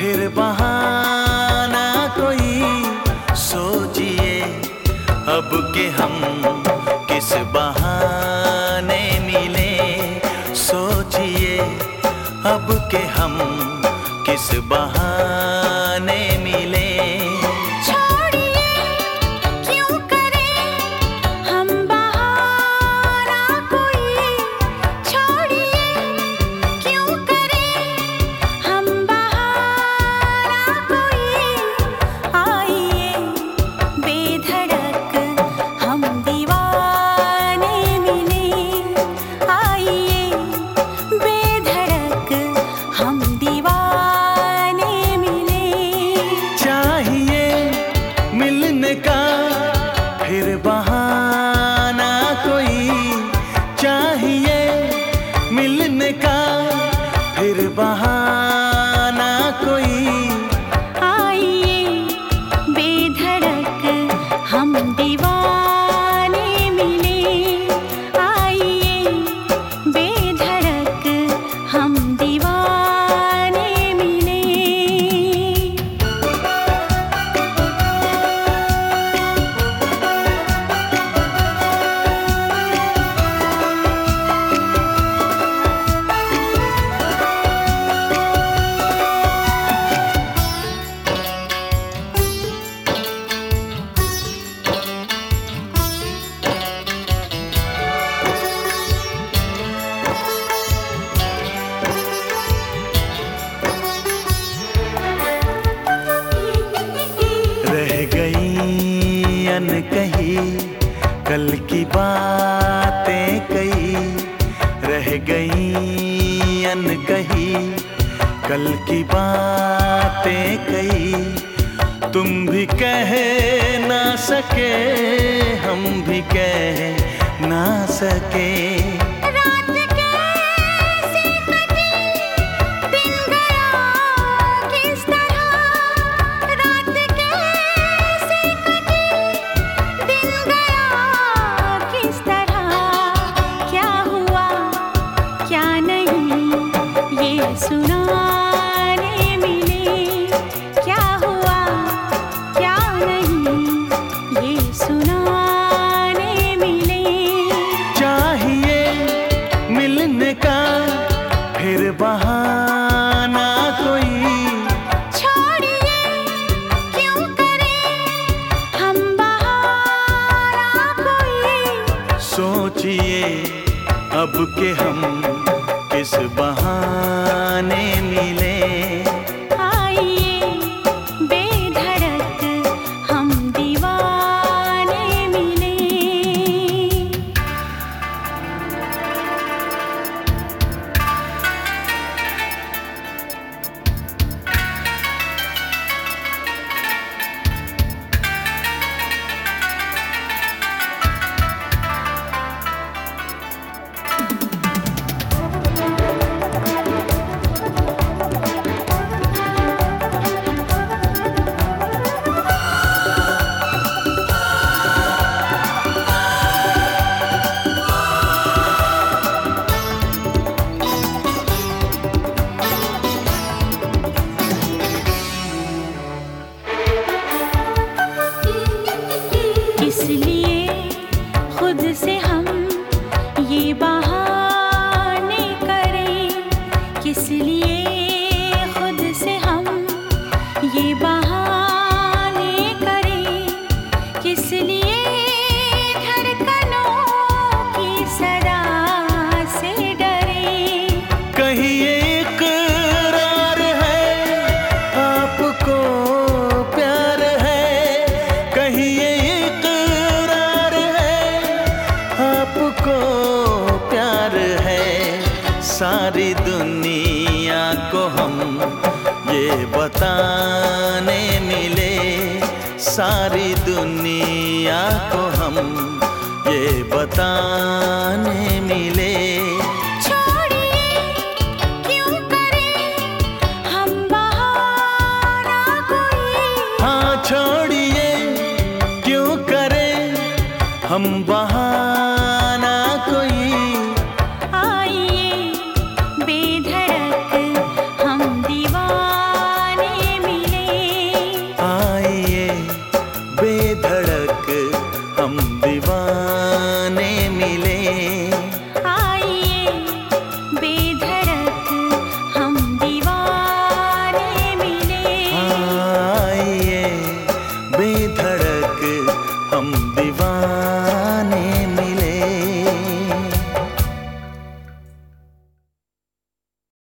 फिर बहाना कोई सोचिए अब के हम किस बहाने मिले। सोचिए अब के हम किस बहाने मिले। फिर बहाना कोई चाहिए मिलने का, फिर बहाना कोई। आइए बेधड़क हम दीवाने मिले। आइए बेधड़क हम दीवाने मिले। अनकही कल की बातें कही, रह गई अनकही कल की बातें कही। तुम भी कह ना सके हम भी कह ना सके। सुनाने मिले क्या हुआ क्या नहीं, ये सुनाने मिले। चाहिए मिलने का फिर बहाना कोई। छोड़िए क्यों करें हम बहाना कोई। सोचिए अब के हम किस बहाने मिले। आइए बेधड़क हम दीवाने मिले। इसलिए खुद से हम ये बहाने करें, किस लिए खुद से हम ये बहाने करें, किस लिए धड़कनों की सदा से डरें। कहीं ये इकरार है आपको प्यार है, कहीं ये आपको प्यार है। सारी दुनिया को हम ये बताने मिले, सारी दुनिया को हम ये बताने मिले। छोड़िए क्यों करें हम बहाना कोई। हाँ छोड़िए क्यों करें हम